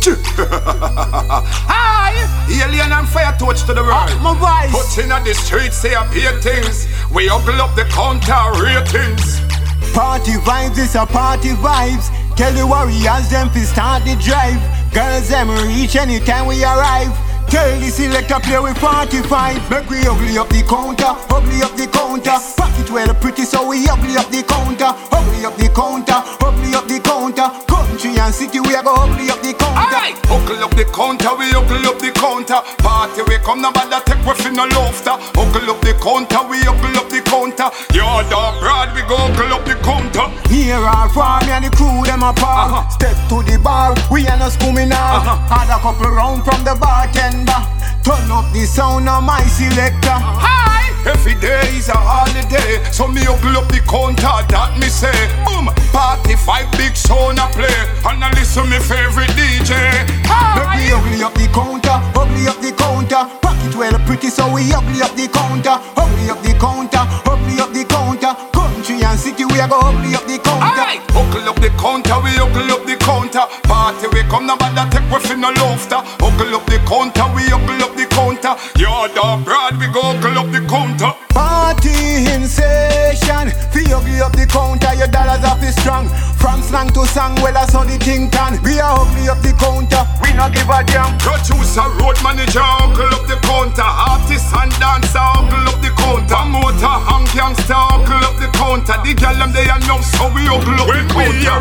Hi! Alien and fire touch to the world. My voice. Put in the streets, say a big things. We ugly up the counter ratings. Party vibes, it's a party vibes. Tell the warriors them fi start the drive. Girls them reach anytime we arrive. Tell the selector play with 45. Make we ugly up the counter, ugly up the counter. Pocket well pretty so we ugly up the counter. Ugly up the counter, ugly up the counter. Country and city we a go ugly up the counter. Alright, ugly up the counter, we ugly up the counter. Party we come no bother take we fi no laughter. Ugly up the counter, we ugly up the counter. Yard or broad, we go ugly up the counter. Here our farm and the crew them apart. Step to the bar, we are no scumming out. Had a couple round from the bartender. Turn up the sound of my selector. Hi! Every day is a holiday, so me ugly up the counter, that me say. Boom! Party 5 big sound a play, and I listen me favorite DJ. Hi! Make we ugly up the counter, ugly up the counter. Pocket well pretty so we ugly up the counter. Ugly up the counter, ugly up the counter. Country and city we a go ugly up the counter. Alright! Ugly up the counter, we ugly up the counter. Party we come no bother take we fi no laughter. Ugly up the counter, we ugly up the counter. Yard or broad, we go ugly up the counter. Party in session, fi ugly up the counter, your dollars off is strong. From slang to song, well I saw the thing can. We are ugly up the counter, we not give a damn. Producer, road manager, ugly up the counter. Artist and dancer, ugly up the counter. Motor and gangster, ugly up the counter. The girl them they are now, so we ugly up the counter.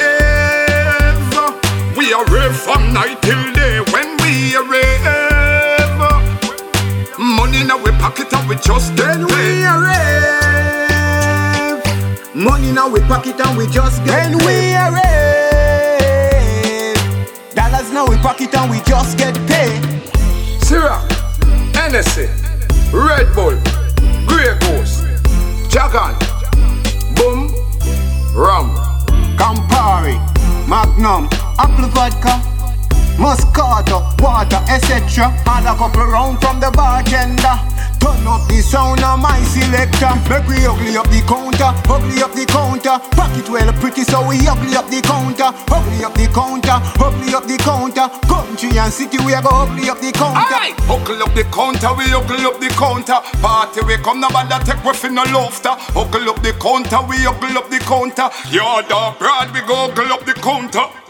We are rave from night till day. When we are rave, money in our pocket and we just get When paid. we are rave, money now we pocket and we just get paid. When we are rave, dollars now we pocket and we just get paid. Ciroc, Hennessy, Red Bull, Grey Goose, Jagan, Boom, Rum, Campari, Magnum, Apple Vodka, Moscato, water, etc. Had a couple round from the bartender. Turn up the sound of my selector. Make we ugly up the counter, ugly up the counter. Pocket well pretty so we ugly up the counter. Ugly up the counter, ugly up the counter. Country and city we a go ugly up the counter. alright! Ugly up the counter, we ugly up the counter. Party we come no bother take we fi no laughter. Ugly up the counter, we ugly up the counter. Yard or broad, we go ugly up the counter.